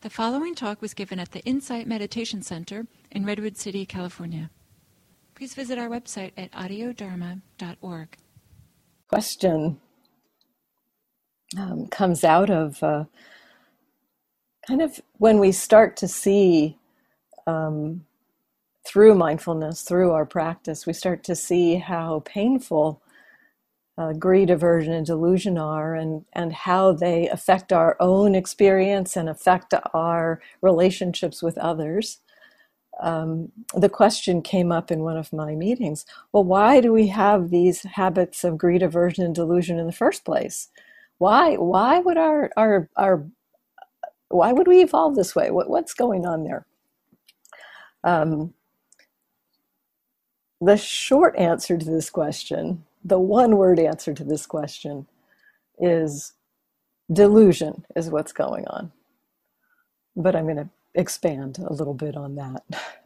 The following talk was given at the Insight Meditation Center in Redwood City, California. Please visit our website at audiodharma.org. Question comes out of kind of when we start to see through mindfulness, through our practice, we start to see how painful greed, aversion, and delusion are, and how they affect our own experience and affect our relationships with others. The question came up in one of my meetings, well, why do we have these habits of greed, aversion, and delusion in the first place? Why would why would we evolve this way? What's going on there? The short answer to this question, the one-word answer to this question, is delusion is what's going on. But I'm going to expand a little bit on that.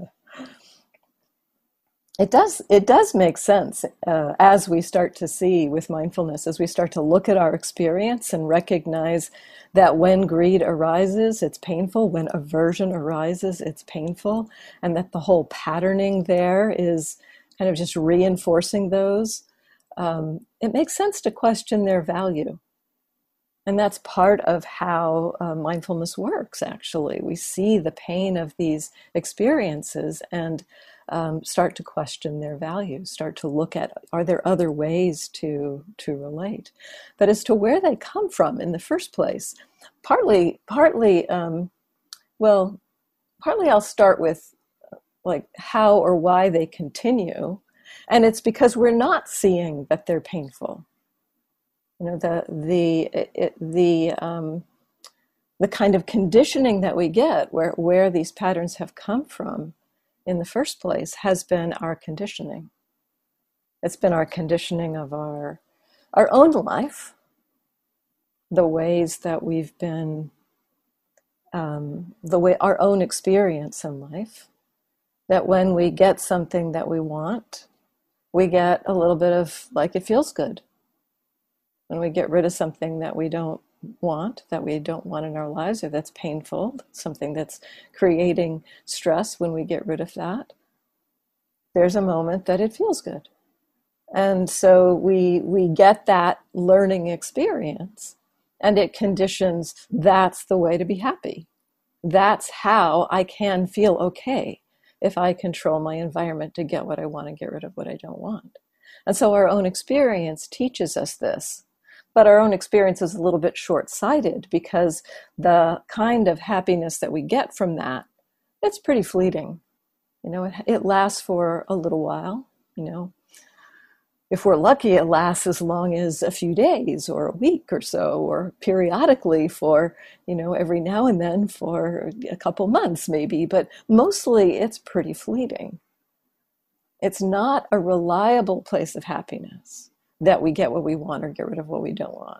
It does make sense as we start to see with mindfulness, as we start to look at our experience and recognize that when greed arises, it's painful. When aversion arises, it's painful. And that the whole patterning there is kind of just reinforcing those. It makes sense to question their value. And that's part of how mindfulness works, actually. We see the pain of these experiences and start to question their value, start to look at, are there other ways to relate? But as to where they come from in the first place, partly I'll start with like how or why they continue. And it's because we're not seeing that they're painful. You know, the kind of conditioning that we get where these patterns have come from in the first place has been our conditioning. It's been our conditioning of our own life, the ways that we've been, our own experience in life, that when we get something that we want, we get a little bit of like, it feels good. When we get rid of something that we don't want in our lives, or that's painful, something that's creating stress, when we get rid of that, there's a moment that it feels good. And so we get that learning experience, and it conditions, that's the way to be happy. That's how I can feel okay if I control my environment to get what I want and get rid of what I don't want. And so our own experience teaches us this. But our own experience is a little bit short-sighted, because the kind of happiness that we get from that, it's pretty fleeting. You know, it lasts for a little while. You know, if we're lucky, it lasts as long as a few days or a week or so, or periodically for, you know, every now and then for a couple months maybe. But mostly it's pretty fleeting. It's not a reliable place of happiness, that we get what we want or get rid of what we don't want.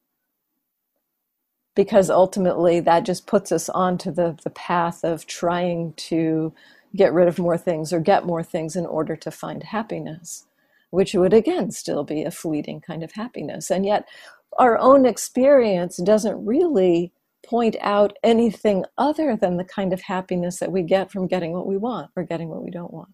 Because ultimately that just puts us onto the path of trying to get rid of more things or get more things in order to find happiness, which would again still be a fleeting kind of happiness. And yet our own experience doesn't really point out anything other than the kind of happiness that we get from getting what we want or getting what we don't want.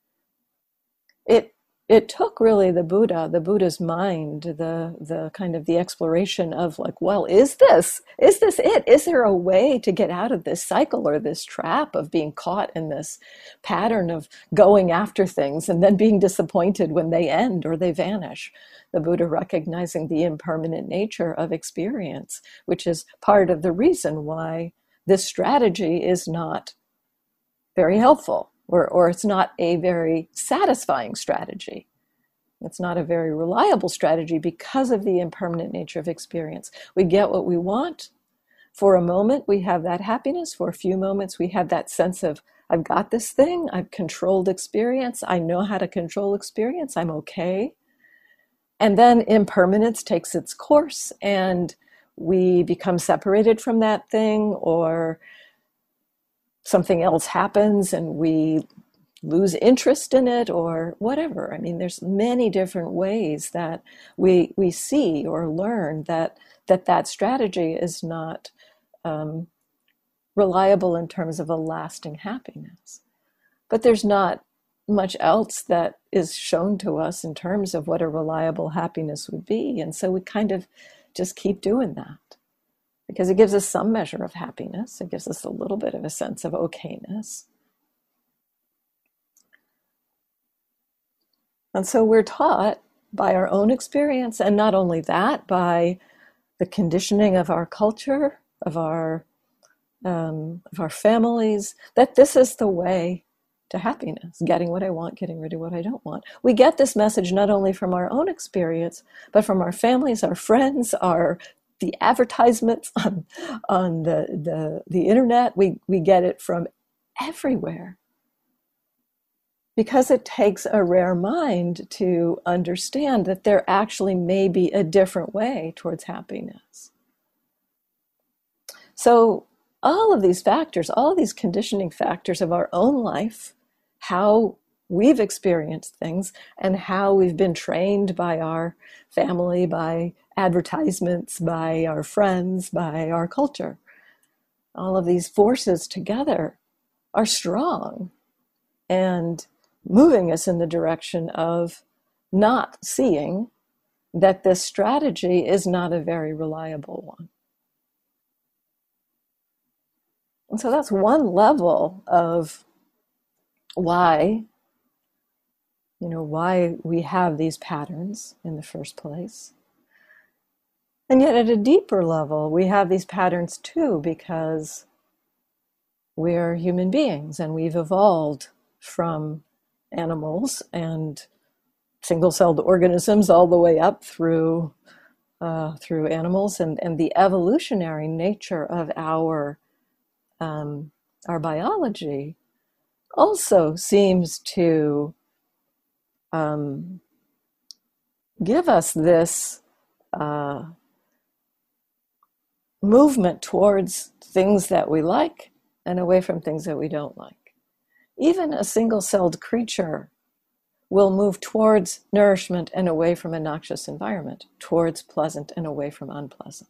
It took really the Buddha's mind, the kind of the exploration of like, well, is this it? Is there a way to get out of this cycle or this trap of being caught in this pattern of going after things and then being disappointed when they end or they vanish? The Buddha recognizing the impermanent nature of experience, which is part of the reason why this strategy is not very helpful. Or it's not a very satisfying strategy. It's not a very reliable strategy because of the impermanent nature of experience. We get what we want. For a moment, we have that happiness. For a few moments, we have that sense of, I've got this thing. I've controlled experience. I know how to control experience. I'm okay. And then impermanence takes its course, and we become separated from that thing, or something else happens and we lose interest in it or whatever. I mean, there's many different ways that we see or learn that strategy is not reliable in terms of a lasting happiness. But there's not much else that is shown to us in terms of what a reliable happiness would be. And so we kind of just keep doing that because it gives us some measure of happiness. It gives us a little bit of a sense of okayness. And so we're taught by our own experience, and not only that, by the conditioning of our culture, of our families, that this is the way to happiness, getting what I want, getting rid of what I don't want. We get this message not only from our own experience, but from our families, our friends, the advertisements on the internet. We get it from everywhere. Because it takes a rare mind to understand that there actually may be a different way towards happiness. So all of these factors, all of these conditioning factors of our own life, how we've experienced things and how we've been trained by our family, by advertisements, by our friends, by our culture, all of these forces together are strong and moving us in the direction of not seeing that this strategy is not a very reliable one. And so that's one level of why we have these patterns in the first place. And yet at a deeper level, we have these patterns too because we're human beings and we've evolved from animals and single-celled organisms all the way up through animals, and the evolutionary nature of our biology also seems to give us this movement towards things that we like and away from things that we don't like. Even a single-celled creature will move towards nourishment and away from a noxious environment, towards pleasant and away from unpleasant.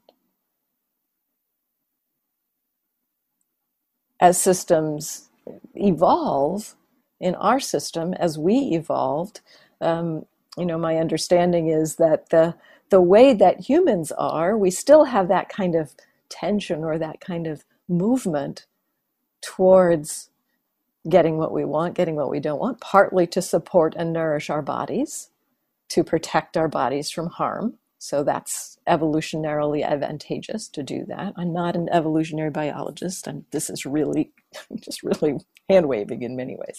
As systems evolve, in our system, as we evolved, my understanding is that the way that humans are, we still have that kind of tension or that kind of movement towards getting what we want, getting what we don't want, partly to support and nourish our bodies, to protect our bodies from harm. So that's evolutionarily advantageous to do that. I'm not an evolutionary biologist, and this is really just really hand-waving in many ways.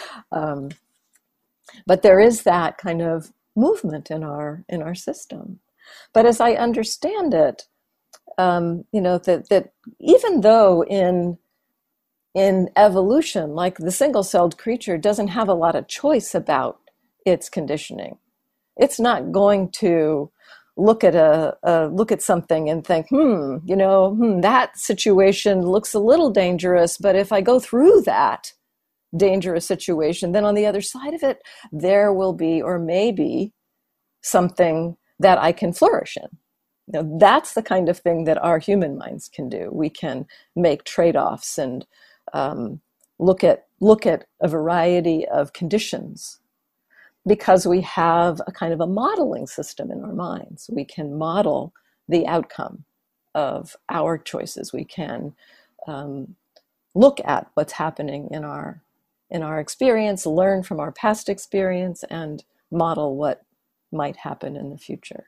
But there is that kind of movement in our system. But as I understand it, that even though in evolution, like the single-celled creature doesn't have a lot of choice about its conditioning. It's not going to look at something and think, that situation looks a little dangerous, but if I go through that dangerous situation, then on the other side of it, there will be or may be something that I can flourish in. That's the kind of thing that our human minds can do. We can make trade-offs and look at a variety of conditions because we have a kind of a modeling system in our minds. We can model the outcome of our choices. We can look at what's happening in our experience, learn from our past experience, and model what might happen in the future.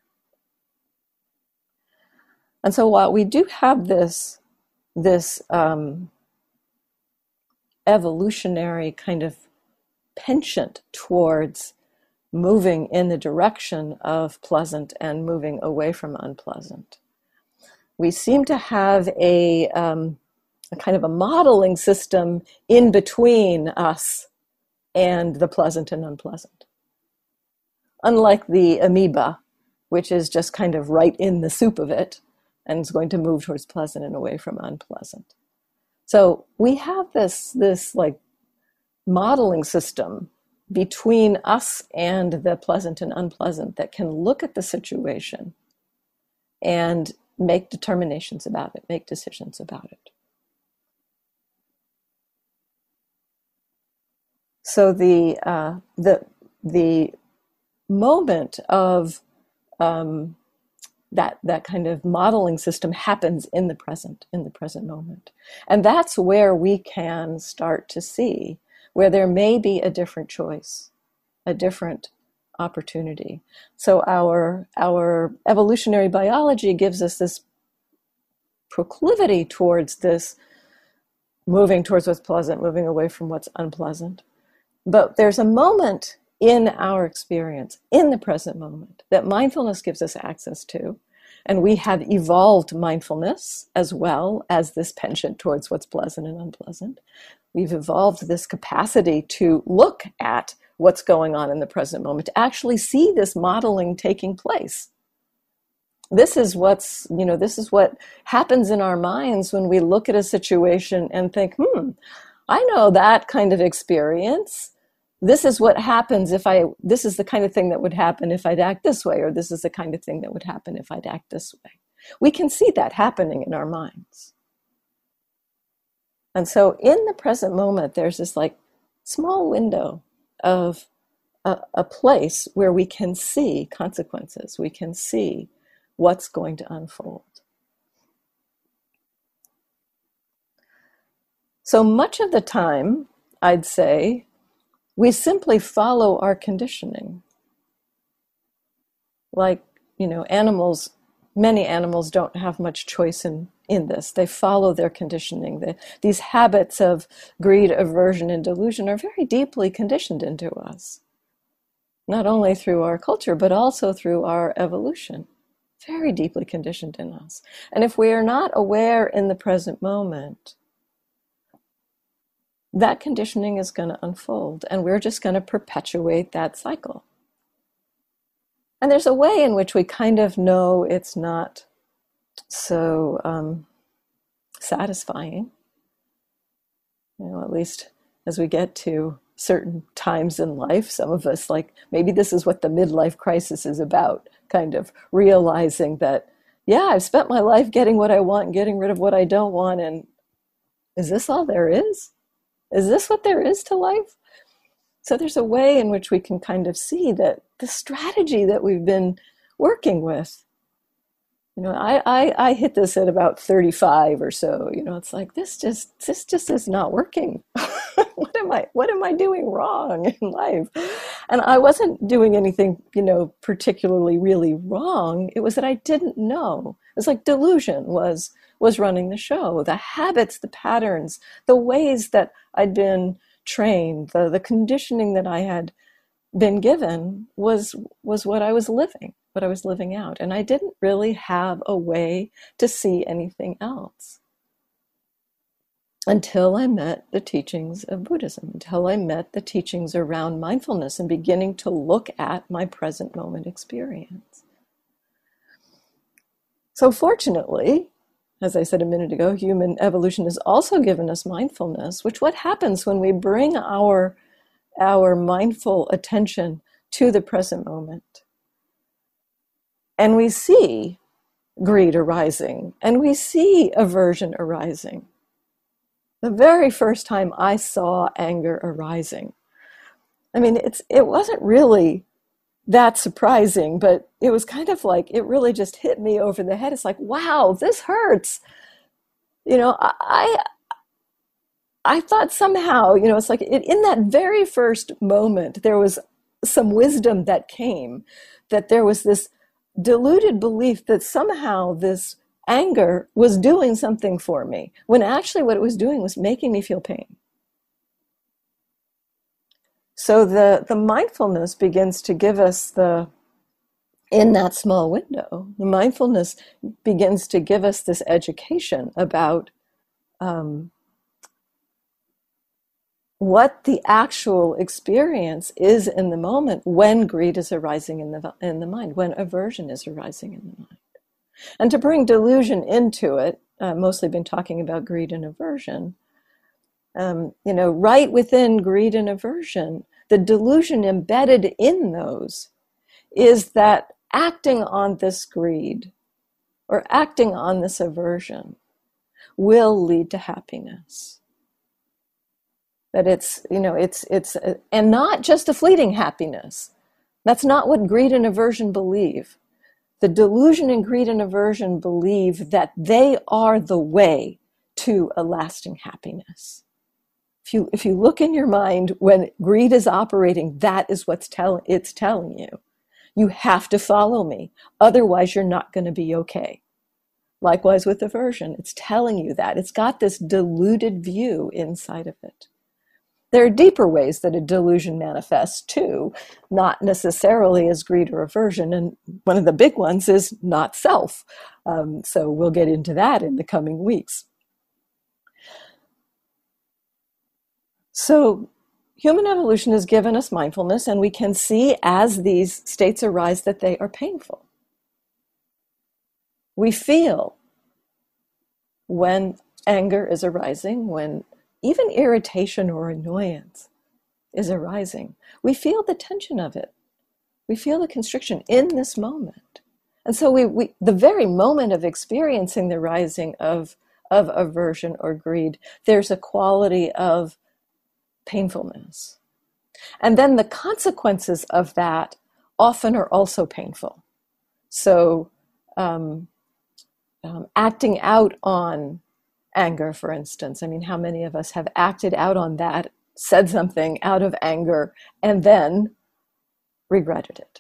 And so while we do have this evolutionary kind of penchant towards moving in the direction of pleasant and moving away from unpleasant, we seem to have a kind of a modeling system in between us and the pleasant and unpleasant. Unlike the amoeba, which is just kind of right in the soup of it and is going to move towards pleasant and away from unpleasant. So we have this like modeling system between us and the pleasant and unpleasant that can look at the situation and make determinations about it, make decisions about it. So the moment of that kind of modeling system happens in the present moment. And that's where we can start to see where there may be a different choice, a different opportunity. So our evolutionary biology gives us this proclivity towards this moving towards what's pleasant, moving away from what's unpleasant. But there's a moment in our experience, in the present moment, that mindfulness gives us access to. And we have evolved mindfulness as well as this penchant towards what's pleasant and unpleasant. We've evolved this capacity to look at what's going on in the present moment, to actually see this modeling taking place. This is what happens in our minds when we look at a situation and think, I know that kind of experience. This is what happens this is the kind of thing that would happen if I'd act this way, or this is the kind of thing that would happen if I'd act this way. We can see that happening in our minds. And so in the present moment, there's this small window of a place where we can see consequences. We can see what's going to unfold. So much of the time, I'd say, we simply follow our conditioning. Animals, many animals don't have much choice in this. They follow their conditioning. These habits of greed, aversion, and delusion are very deeply conditioned into us. Not only through our culture, but also through our evolution. Very deeply conditioned in us. And if we are not aware in the present moment, that conditioning is going to unfold, and we're just going to perpetuate that cycle. And there's a way in which we kind of know it's not so satisfying. At least as we get to certain times in life, some of us, maybe this is what the midlife crisis is about, kind of realizing that, I've spent my life getting what I want and getting rid of what I don't want, and is this all there is? Is this what there is to life? So there's a way in which we can kind of see that the strategy that we've been working with, I hit this at about 35 or so, it's like, this just is not working. What am I doing wrong in life? And I wasn't doing anything, particularly really wrong. It was that I didn't know. It was like delusion was running the show. The habits, the patterns, the ways that I'd been trained, the conditioning that I had been given was what I was living out. And I didn't really have a way to see anything else until I met the teachings of Buddhism, until I met the teachings around mindfulness and beginning to look at my present moment experience. So fortunately, as I said a minute ago, human evolution has also given us mindfulness, what happens when we bring our mindful attention to the present moment, and we see greed arising, and we see aversion arising. The very first time I saw anger arising, it wasn't really that surprising, but it was kind of like, it really just hit me over the head. It's like, wow, this hurts. I thought somehow, it's like in that very first moment, there was some wisdom that came, that there was this deluded belief that somehow this anger was doing something for me, when actually what it was doing was making me feel pain. So the mindfulness begins to give us in that small window, the mindfulness begins to give us this education about what the actual experience is in the moment when greed is arising in the mind, when aversion is arising in the mind. And to bring delusion into it, mostly been talking about greed and aversion, right within greed and aversion, the delusion embedded in those is that acting on this greed or acting on this aversion will lead to happiness. that and not just a fleeting happiness. That's not what greed and aversion believe. The delusion and greed and aversion believe that they are the way to a lasting happiness. If you look in your mind when greed is operating, that is what it's telling you. You have to follow me, otherwise you're not going to be okay. Likewise with aversion, it's telling you that. It's got this deluded view inside of it. There are deeper ways that a delusion manifests too, not necessarily as greed or aversion, and one of the big ones is not self. So we'll get into that in the coming weeks. So human evolution has given us mindfulness, and we can see as these states arise that they are painful. We feel when anger is arising, when even irritation or annoyance is arising. We feel the tension of it. We feel the constriction in this moment. And so the very moment of experiencing the rising of aversion or greed, there's a quality of painfulness. And then the consequences of that often are also painful. So acting out on anger, for instance. I mean, how many of us have acted out on that, said something out of anger, and then regretted it?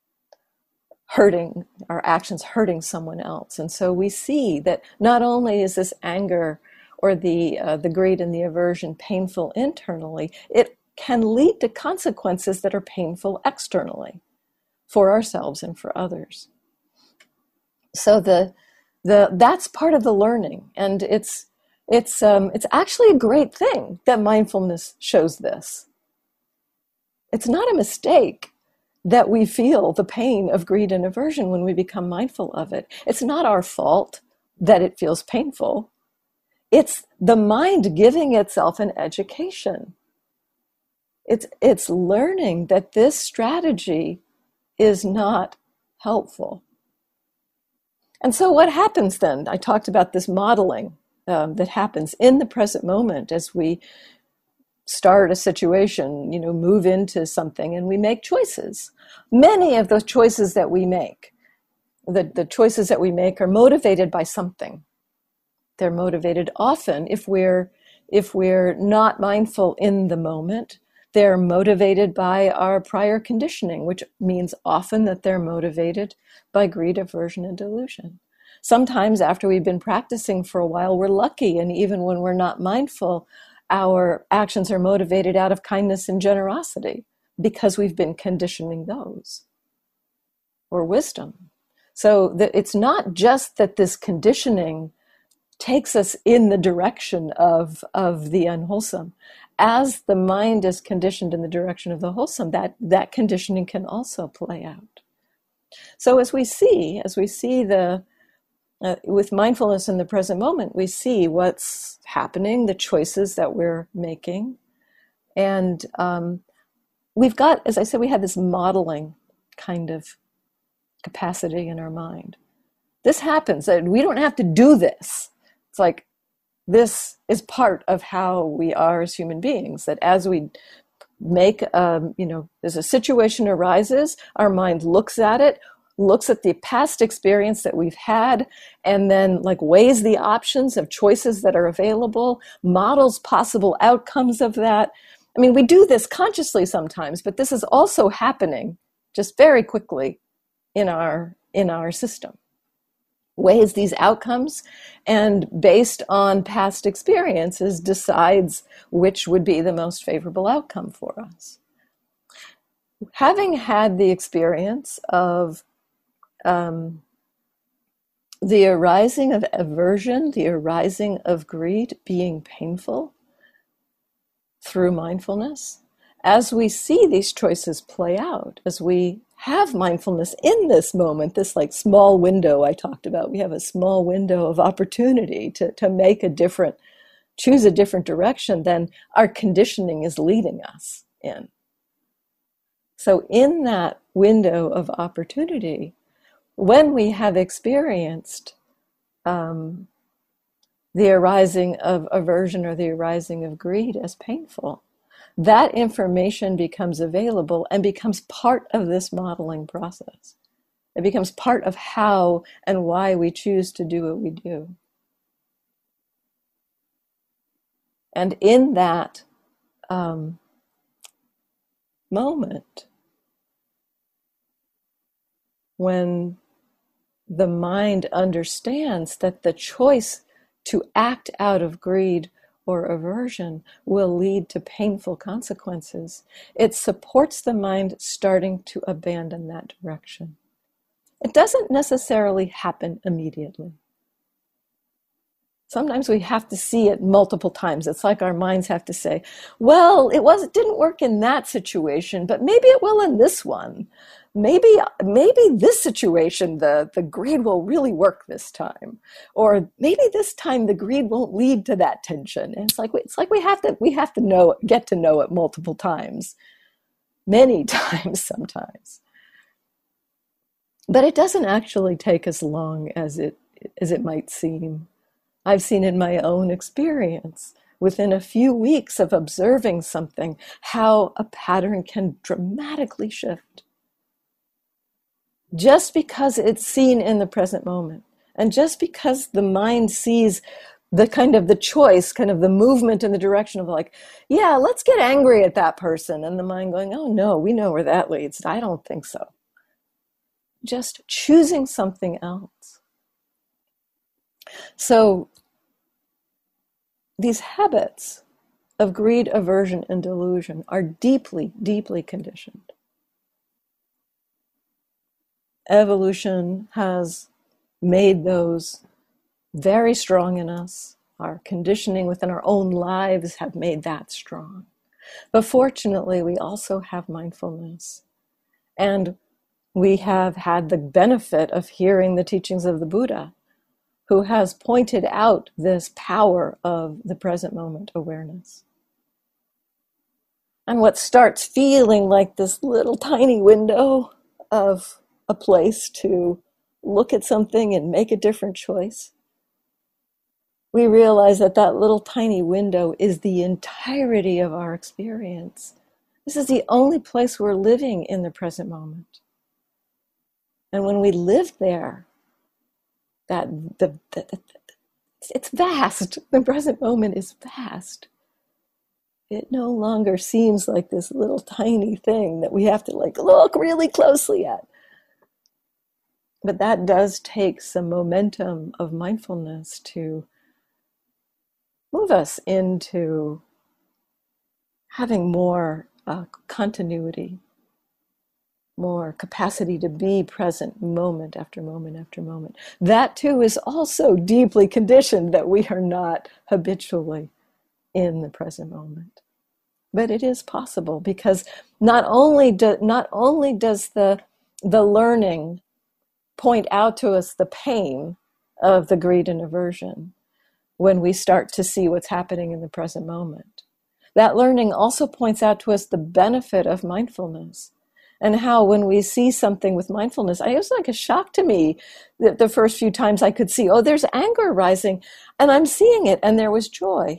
Our actions hurting someone else. And so we see that not only is this anger or the greed and the aversion painful internally, it can lead to consequences that are painful externally for ourselves and for others. So that's part of the learning, and it's actually a great thing that mindfulness shows this. It's not a mistake that we feel the pain of greed and aversion when we become mindful of it. It's not our fault that it feels painful. It's the mind giving itself an education. It's learning that this strategy is not helpful. And so what happens then? I talked about this modeling that happens in the present moment as we start a situation, move into something, and we make choices. Many of those choices that we make, the choices that we make are motivated by something. They're motivated often, if we're not mindful in the moment, they're motivated by our prior conditioning, which means often that they're motivated by greed, aversion, and delusion. Sometimes after we've been practicing for a while, we're lucky, and even when we're not mindful, our actions are motivated out of kindness and generosity because we've been conditioning those, or wisdom. So it's not just that this conditioning takes us in the direction of the unwholesome. As the mind is conditioned in the direction of the wholesome, that conditioning can also play out. So as we see with mindfulness in the present moment, we see what's happening, the choices that we're making. And we've got, as I said, we have this modeling kind of capacity in our mind. This happens. We don't have to do this. It's like, this is part of how we are as human beings, that as we make, as a situation arises, our mind looks at it, looks at the past experience that we've had, and then weighs the options of choices that are available, models possible outcomes of that. I mean, we do this consciously sometimes, but this is also happening just very quickly in our system. Weighs these outcomes, and based on past experiences decides which would be the most favorable outcome for us. Having had the experience of the arising of aversion, the arising of greed being painful through mindfulness, as we see these choices play out, as we have mindfulness in this moment, this small window I talked about, we have a small window of opportunity to make choose a different direction than our conditioning is leading us in. So in that window of opportunity, when we have experienced the arising of aversion or the arising of greed as painful, that information becomes available and becomes part of this modeling process. It becomes part of how and why we choose to do what we do. And in that moment, when the mind understands that the choice to act out of greed or aversion will lead to painful consequences, it supports the mind starting to abandon that direction. It doesn't necessarily happen immediately. Sometimes we have to see it multiple times. It's like our minds have to say, well, it didn't work in that situation, but maybe it will in this one. Maybe this situation, the greed will really work this time. Or maybe this time the greed won't lead to that tension. And it's like we have to get to know it multiple times. Many times sometimes. But it doesn't actually take as long as it might seem. I've seen in my own experience, within a few weeks of observing something, how a pattern can dramatically shift. Just because it's seen in the present moment, and just because the mind sees the choice, kind of the movement in the direction of like, yeah, let's get angry at that person, and the mind going, oh no, we know where that leads. I don't think so. Just choosing something else. So these habits of greed, aversion, and delusion are deeply, deeply conditioned. Evolution has made those very strong in us. Our conditioning within our own lives have made that strong. But fortunately, we also have mindfulness. And we have had the benefit of hearing the teachings of the Buddha, who has pointed out this power of the present moment awareness. And what starts feeling like this little tiny window of a place to look at something and make a different choice, we realize that that little tiny window is the entirety of our experience. This is the only place we're living in the present moment. And when we live there, it's vast. The present moment is vast. It no longer seems like this little tiny thing that we have to look really closely at. But that does take some momentum of mindfulness to move us into having more continuity, more capacity to be present moment after moment after moment. That too is also deeply conditioned, that we are not habitually in the present moment. But it is possible, because not only does the learning point out to us the pain of the greed and aversion when we start to see what's happening in the present moment. That learning also points out to us the benefit of mindfulness, and how when we see something with mindfulness, it was like a shock to me that the first few times I could see, oh, there's anger rising, and I'm seeing it, and there was joy.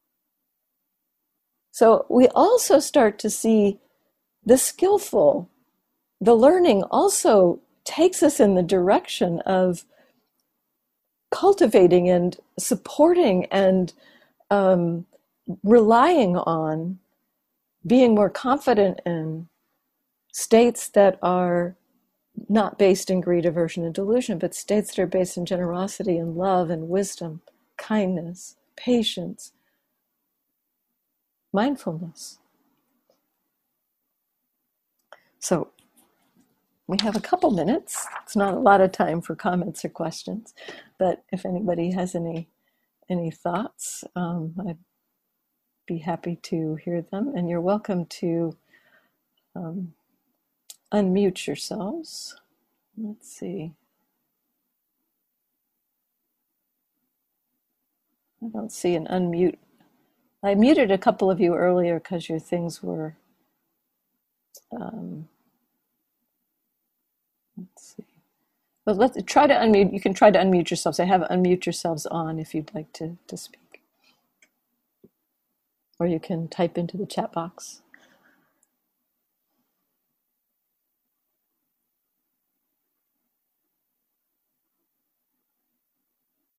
So we also start to see the learning also takes us in the direction of cultivating and supporting and relying on being more confident in states that are not based in greed, aversion, and delusion, but states that are based in generosity and love and wisdom, kindness, patience, mindfulness. So we have a couple minutes. It's not a lot of time for comments or questions, but if anybody has any thoughts, I'd be happy to hear them. And you're welcome to unmute yourselves. Let's see. I don't see an unmute. I muted a couple of you earlier because your things were, let's see. But let's try to unmute. You can try to unmute yourselves. I have unmute yourselves on if you'd like to speak. Or you can type into the chat box.